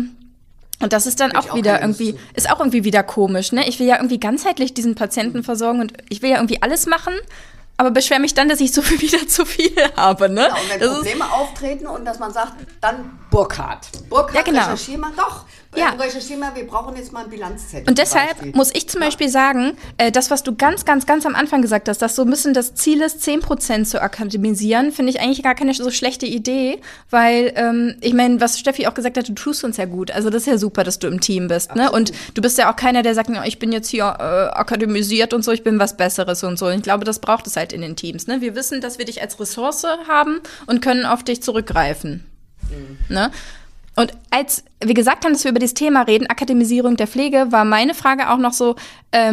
Und das ist dann auch wieder irgendwie, ist auch irgendwie wieder komisch, ne? Ich will ja irgendwie ganzheitlich diesen Patienten versorgen und ich will ja irgendwie alles machen, aber beschwere mich dann, dass ich wieder zu viel habe, ne? Ja, und wenn Probleme auftreten und dass man sagt, dann Burkhardt, recherchier mal, recherchier mal, wir brauchen jetzt mal ein Bilanzzettel. Und deshalb muss ich zum Beispiel sagen, das, was du ganz, ganz, ganz am Anfang gesagt hast, dass so ein bisschen das Ziel ist, 10% zu akademisieren, finde ich eigentlich gar keine so schlechte Idee, weil, ich meine, was Steffi auch gesagt hat, du tust uns ja gut, also das ist ja super, dass du im Team bist, ne? Und du bist ja auch keiner, der sagt, ich bin jetzt hier akademisiert und so, ich bin was Besseres und so. Und ich glaube, das braucht es halt in den Teams, ne? Wir wissen, dass wir dich als Ressource haben und können auf dich zurückgreifen, ne? Und als wir gesagt haben, dass wir über dieses Thema reden, Akademisierung der Pflege, war meine Frage auch noch so,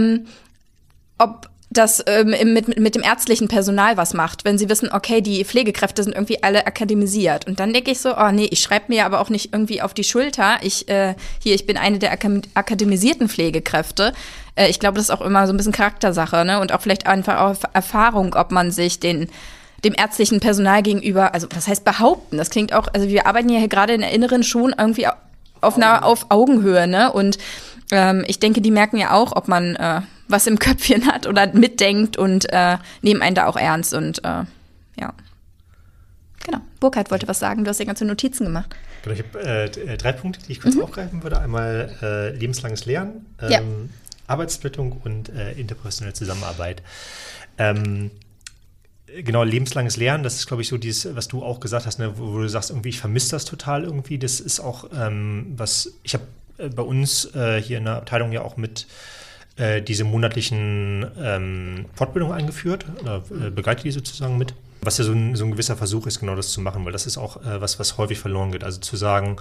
ob das mit dem ärztlichen Personal was macht, wenn sie wissen, okay, die Pflegekräfte sind irgendwie alle akademisiert. Und dann denke ich so, ich schreibe mir aber auch nicht irgendwie auf die Schulter, ich bin eine der akademisierten Pflegekräfte. Ich glaube, das ist auch immer so ein bisschen Charaktersache, ne? Und auch vielleicht einfach auf Erfahrung, ob man sich den dem ärztlichen Personal gegenüber, also was heißt behaupten? Das klingt auch, also wir arbeiten ja hier gerade in der Inneren schon irgendwie auf Augenhöhe, ne? Und ich denke, die merken ja auch, ob man was im Köpfchen hat oder mitdenkt und nehmen einen da auch ernst und ja. Genau. Burkhard wollte was sagen, du hast ja ganze Notizen gemacht. Genau, ich habe 3 Punkte, die ich kurz aufgreifen würde. Einmal lebenslanges Lernen, Arbeitssplittung und interpersonelle Zusammenarbeit. Genau, lebenslanges Lernen, das ist, glaube ich, so dieses, was du auch gesagt hast, ne, wo du sagst, irgendwie, ich vermisse das total irgendwie. Das ist auch, was ich habe bei uns hier in der Abteilung ja auch mit diese monatlichen Fortbildungen eingeführt, oder begleite die sozusagen mit. Was ja so ein gewisser Versuch ist, genau das zu machen, weil das ist auch was häufig verloren geht. Also zu sagen,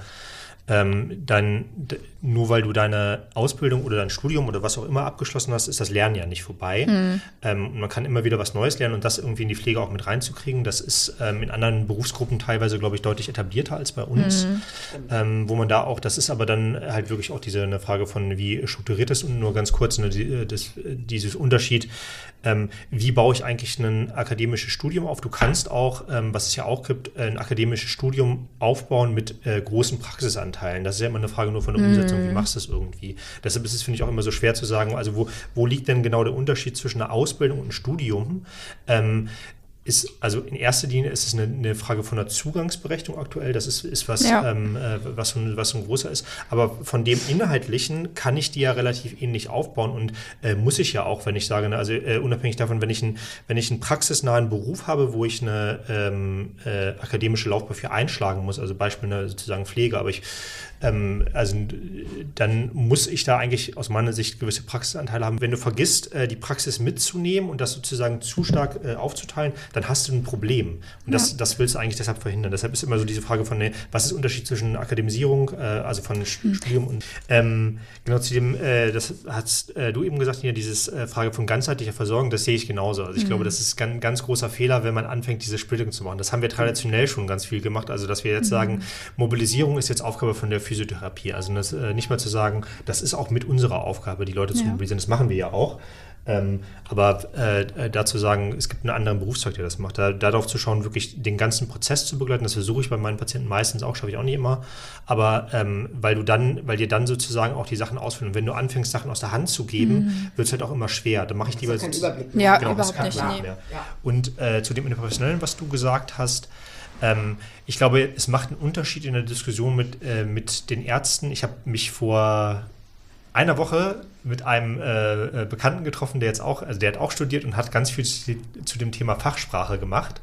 nur weil du deine Ausbildung oder dein Studium oder was auch immer abgeschlossen hast, ist das Lernen ja nicht vorbei. Man kann immer wieder was Neues lernen und das irgendwie in die Pflege auch mit reinzukriegen, das ist in anderen Berufsgruppen teilweise, glaube ich, deutlich etablierter als bei uns. Wo man da auch, das ist aber dann halt wirklich auch eine Frage von, wie strukturiert ist und nur ganz kurz, dieses Unterschied, wie baue ich eigentlich ein akademisches Studium auf? Du kannst auch, was es ja auch gibt, ein akademisches Studium aufbauen mit großen Praxisanteilen. Das ist ja immer eine Frage nur von der Umsetzung, wie machst du das irgendwie? Deshalb ist es, finde ich, auch immer so schwer zu sagen, also wo liegt denn genau der Unterschied zwischen einer Ausbildung und einem Studium? Also in erster Linie ist es eine Frage von der Zugangsberechtigung aktuell. Das ist was, was so ein großer ist. Aber von dem Inhaltlichen kann ich die ja relativ ähnlich aufbauen und muss ich ja auch, wenn ich sage, also unabhängig davon, wenn ich einen praxisnahen Beruf habe, wo ich eine akademische Laufbahn für einschlagen muss, also Beispiel sozusagen Pflege, aber dann muss ich da eigentlich aus meiner Sicht gewisse Praxisanteile haben. Wenn du vergisst, die Praxis mitzunehmen und das sozusagen zu stark aufzuteilen, dann hast du ein Problem. Und das willst du eigentlich deshalb verhindern. Deshalb ist immer so diese Frage von, was ist der Unterschied zwischen Akademisierung, also von Studium und genau zu dem, das hast du eben gesagt, hier diese Frage von ganzheitlicher Versorgung, das sehe ich genauso. Also ich glaube, das ist ein ganz großer Fehler, wenn man anfängt, diese Splittung zu machen. Das haben wir traditionell schon ganz viel gemacht. Also dass wir jetzt sagen, Mobilisierung ist jetzt Aufgabe von der Physiotherapie. Also das, nicht mal zu sagen, das ist auch mit unserer Aufgabe, die Leute zu mobilisieren. Das machen wir ja auch. Aber dazu sagen, es gibt einen anderen Berufszweig, der das macht. Darauf zu schauen, wirklich den ganzen Prozess zu begleiten, das versuche ich bei meinen Patienten meistens auch, schaffe ich auch nicht immer. Aber weil dir dann sozusagen auch die Sachen ausführen. Und wenn du anfängst, Sachen aus der Hand zu geben, wird es halt auch immer schwer. Dann mache ich lieber... Kein Überblick mehr. Ja, genau, überhaupt nicht. Nee. Und zu dem Interprofessionellen, was du gesagt hast, ich glaube, es macht einen Unterschied in der Diskussion mit den Ärzten. Ich habe mich vor einer Woche mit einem Bekannten getroffen, der hat auch studiert und hat ganz viel zu dem Thema Fachsprache gemacht.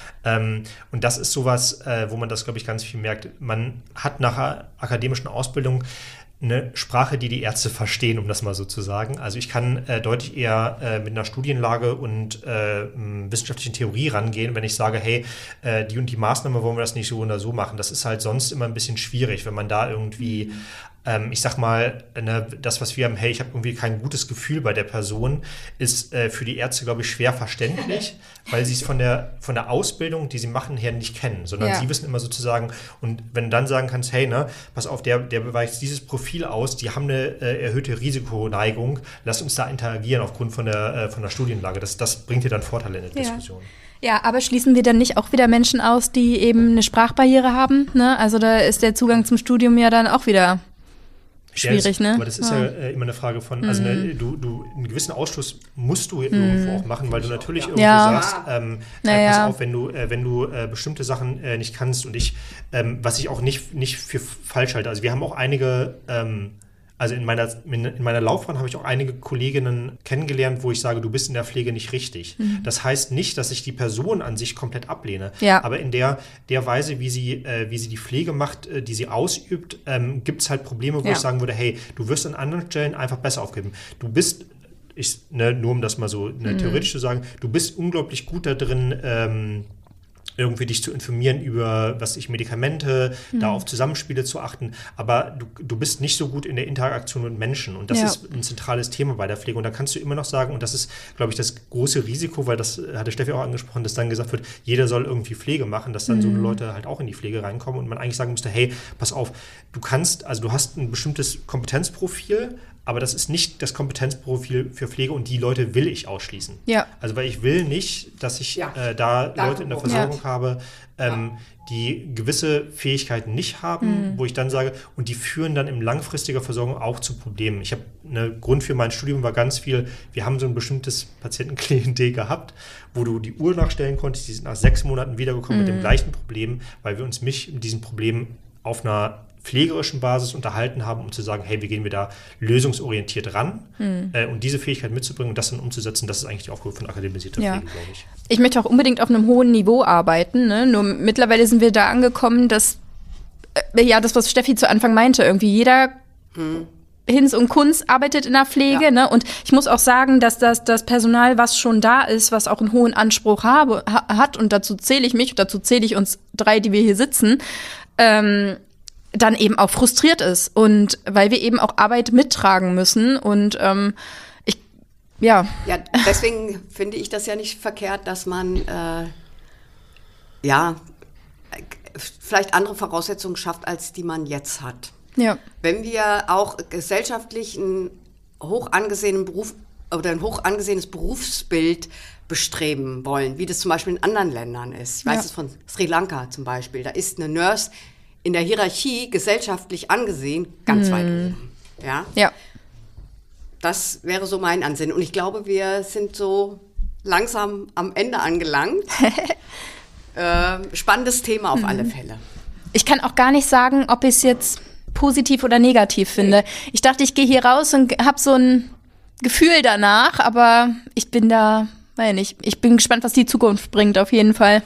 Und das ist sowas, wo man das, glaube ich, ganz viel merkt. Man hat nach einer akademischen Ausbildung eine Sprache, die Ärzte verstehen, um das mal so zu sagen. Also ich kann deutlich eher mit einer Studienlage und wissenschaftlichen Theorie rangehen, wenn ich sage, hey, die und die Maßnahme wollen wir das nicht so oder so machen. Das ist halt sonst immer ein bisschen schwierig, wenn man da irgendwie ich sag mal, das, was wir haben, hey, ich habe irgendwie kein gutes Gefühl bei der Person, ist für die Ärzte, glaube ich, schwer verständlich, weil sie es von der Ausbildung, die sie machen, her nicht kennen, sondern sie wissen immer sozusagen, und wenn du dann sagen kannst, hey, pass auf, der beweist dieses Profil aus, die haben eine erhöhte Risikoneigung, lass uns da interagieren aufgrund von der Studienlage. Das bringt dir dann Vorteile in der Diskussion. Ja, aber schließen wir dann nicht auch wieder Menschen aus, die eben eine Sprachbarriere haben? Ne? Also da ist der Zugang zum Studium ja dann auch wieder schwierig, ne? Aber das ist ja immer eine Frage von, also du einen gewissen Ausschluss musst du irgendwo auch machen, weil du natürlich irgendwo sagst, pass auf, wenn du bestimmte Sachen nicht kannst und was ich auch nicht für falsch halte. Also wir haben auch einige, also in meiner Laufbahn habe ich auch einige Kolleginnen kennengelernt, wo ich sage, du bist in der Pflege nicht richtig. Das heißt nicht, dass ich die Person an sich komplett ablehne, aber in der Weise, wie sie die Pflege macht, die sie ausübt, gibt es halt Probleme, wo ich sagen würde, hey, du wirst an anderen Stellen einfach besser aufgeben. Du bist, nur um das mal so theoretisch zu sagen, du bist unglaublich gut da drin, irgendwie dich zu informieren über, Medikamente, da auf Zusammenspiele zu achten, aber du bist nicht so gut in der Interaktion mit Menschen und das ist ein zentrales Thema bei der Pflege und da kannst du immer noch sagen, und das ist, glaube ich, das große Risiko, weil das hatte Steffi auch angesprochen, dass dann gesagt wird, jeder soll irgendwie Pflege machen, dass dann so Leute halt auch in die Pflege reinkommen und man eigentlich sagen müsste, hey, pass auf, du hast ein bestimmtes Kompetenzprofil, aber das ist nicht das Kompetenzprofil für Pflege und die Leute will ich ausschließen. Ja. Also weil ich will nicht, dass ich da Leute in der Versorgung habe, die gewisse Fähigkeiten nicht haben, wo ich dann sage, und die führen dann in langfristiger Versorgung auch zu Problemen. Ich habe einen Grund für mein Studium war ganz viel, wir haben so ein bestimmtes Patientenklientel gehabt, wo du die Uhr nachstellen konntest, die sind nach 6 Monaten wiedergekommen mit dem gleichen Problem, weil wir uns mit diesen Problemen auf einer pflegerischen Basis unterhalten haben, um zu sagen, hey, wie gehen wir da lösungsorientiert ran und diese Fähigkeit mitzubringen und das dann umzusetzen, das ist eigentlich die Aufgabe von akademisierter Pflege, glaube ich. Ich möchte auch unbedingt auf einem hohen Niveau arbeiten, ne? Nur mittlerweile sind wir da angekommen, dass, das, was Steffi zu Anfang meinte, irgendwie jeder Hinz und Kunz arbeitet in der Pflege, ne? Und ich muss auch sagen, dass das Personal, was schon da ist, was auch einen hohen Anspruch hat, und dazu zähle ich mich, und dazu zähle ich uns 3, die wir hier sitzen, dann eben auch frustriert ist. Und weil wir eben auch Arbeit mittragen müssen und Ja, deswegen finde ich das ja nicht verkehrt, dass man vielleicht andere Voraussetzungen schafft, als die man jetzt hat. Ja. Wenn wir auch gesellschaftlich einen hoch angesehenen Beruf oder ein hoch angesehenes Berufsbild bestreben wollen, wie das zum Beispiel in anderen Ländern ist. Ich weiß es von Sri Lanka zum Beispiel. Da ist eine Nurse in der Hierarchie gesellschaftlich angesehen ganz weit oben. Ja. Das wäre so mein Ansinnen. Und ich glaube, wir sind so langsam am Ende angelangt. Spannendes Thema auf alle Fälle. Ich kann auch gar nicht sagen, ob ich es jetzt positiv oder negativ finde. Ich dachte, ich gehe hier raus und habe so ein Gefühl danach, aber ich bin da, weiß nicht, ich bin gespannt, was die Zukunft bringt, auf jeden Fall.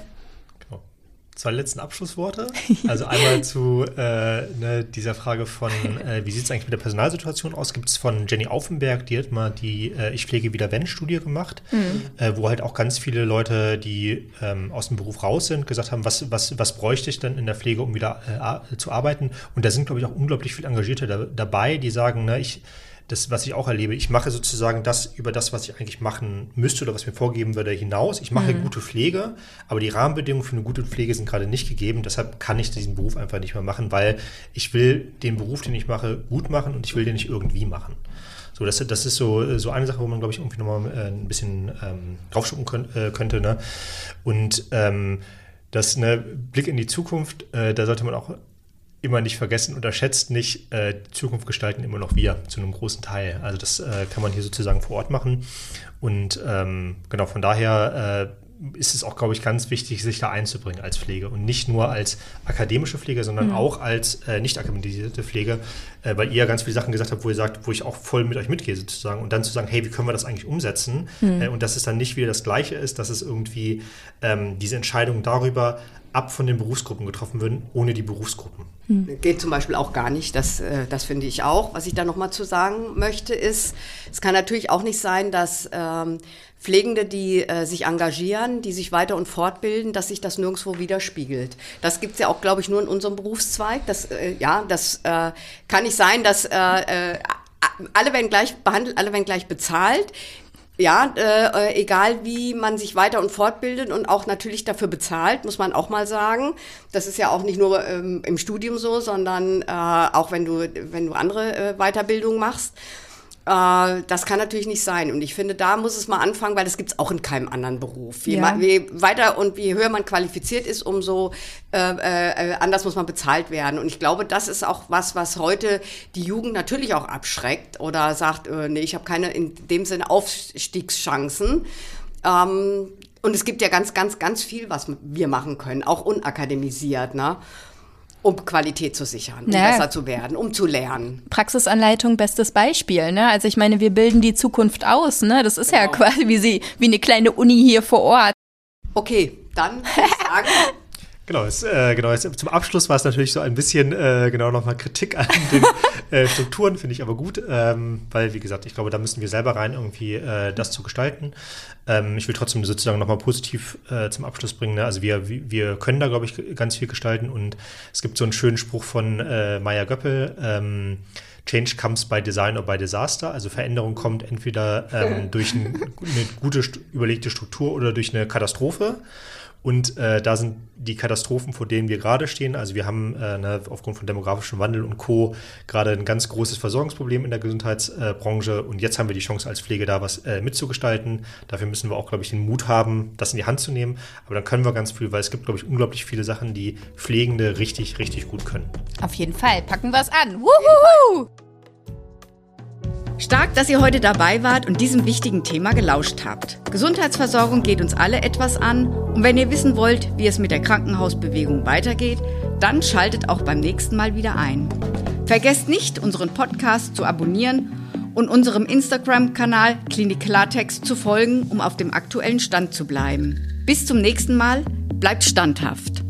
2 letzten Abschlussworte. Also einmal zu dieser Frage von, wie sieht es eigentlich mit der Personalsituation aus? Gibt es von Jenny Aufenberg, die hat mal die Ich pflege wieder wenn-Studie gemacht, wo halt auch ganz viele Leute, die aus dem Beruf raus sind, gesagt haben, was bräuchte ich denn in der Pflege, um wieder zu arbeiten? Und da sind, glaube ich, auch unglaublich viele Engagierte dabei, die sagen, das, was ich auch erlebe, ich mache sozusagen das über das, was ich eigentlich machen müsste oder was mir vorgeben würde, hinaus. Ich mache gute Pflege, aber die Rahmenbedingungen für eine gute Pflege sind gerade nicht gegeben. Deshalb kann ich diesen Beruf einfach nicht mehr machen, weil ich will den Beruf, den ich mache, gut machen und ich will den nicht irgendwie machen. So, das ist so eine Sache, wo man, glaube ich, irgendwie nochmal ein bisschen draufschuppen könnte. Ne? Und Blick in die Zukunft, da sollte man auch immer nicht vergessen, unterschätzt nicht, die Zukunft gestalten immer noch wir zu einem großen Teil. Also das kann man hier sozusagen vor Ort machen. Und genau, von daher ist es auch, glaube ich, ganz wichtig, sich da einzubringen als Pflege und nicht nur als akademische Pflege, sondern auch als nicht akademisierte Pflege, weil ihr ganz viele Sachen gesagt habt, wo ich auch voll mit euch mitgehe sozusagen und dann zu sagen, hey, wie können wir das eigentlich umsetzen? Und dass es dann nicht wieder das Gleiche ist, dass es irgendwie diese Entscheidung darüber ab von den Berufsgruppen getroffen würden, ohne die Berufsgruppen. Geht zum Beispiel auch gar nicht, das finde ich auch. Was ich da nochmal zu sagen möchte ist, es kann natürlich auch nicht sein, dass Pflegende, die sich engagieren, die sich weiter und fortbilden, dass sich das nirgendwo widerspiegelt. Das gibt's ja auch, glaube ich, nur in unserem Berufszweig. Das kann nicht sein, dass alle werden gleich behandelt, alle werden gleich bezahlt. Ja, egal wie man sich weiter und fortbildet und auch natürlich dafür bezahlt, muss man auch mal sagen. Das ist ja auch nicht nur im Studium so, sondern auch wenn du andere Weiterbildung machst. Das kann natürlich nicht sein. Und ich finde, da muss es mal anfangen, weil das gibt's auch in keinem anderen Beruf. Je weiter und je höher man qualifiziert ist, umso anders muss man bezahlt werden. Und ich glaube, das ist auch was heute die Jugend natürlich auch abschreckt oder sagt, nee, ich habe keine in dem Sinne Aufstiegschancen. Und es gibt ja ganz, ganz, ganz viel, was wir machen können, auch unakademisiert, ne? Um Qualität zu sichern, um besser zu werden, um zu lernen. Praxisanleitung, bestes Beispiel, ne? Also ich meine, wir bilden die Zukunft aus, ne? Das ist ja quasi wie eine kleine Uni hier vor Ort. Okay, dann würde ich sagen... Jetzt zum Abschluss war es natürlich so ein bisschen nochmal Kritik an den Strukturen, finde ich aber gut, weil, wie gesagt, ich glaube, da müssen wir selber rein, irgendwie das zu gestalten. Ich will trotzdem sozusagen nochmal positiv zum Abschluss bringen. Ne? Also wir können da, glaube ich, ganz viel gestalten und es gibt so einen schönen Spruch von Maya Göppel, Change comes by design or by disaster. Also Veränderung kommt entweder durch eine gute, überlegte Struktur oder durch eine Katastrophe. Und da sind die Katastrophen, vor denen wir gerade stehen. Also wir haben aufgrund von demografischem Wandel und Co. gerade ein ganz großes Versorgungsproblem in der Gesundheitsbranche. Und jetzt haben wir die Chance als Pflege da was mitzugestalten. Dafür müssen wir auch, glaube ich, den Mut haben, das in die Hand zu nehmen. Aber dann können wir ganz viel, weil es gibt, glaube ich, unglaublich viele Sachen, die Pflegende richtig, richtig gut können. Auf jeden Fall. Packen wir es an. Wuhu! Stark, dass ihr heute dabei wart und diesem wichtigen Thema gelauscht habt. Gesundheitsversorgung geht uns alle etwas an und wenn ihr wissen wollt, wie es mit der Krankenhausbewegung weitergeht, dann schaltet auch beim nächsten Mal wieder ein. Vergesst nicht, unseren Podcast zu abonnieren und unserem Instagram-Kanal Klinik Klartext zu folgen, um auf dem aktuellen Stand zu bleiben. Bis zum nächsten Mal, bleibt standhaft.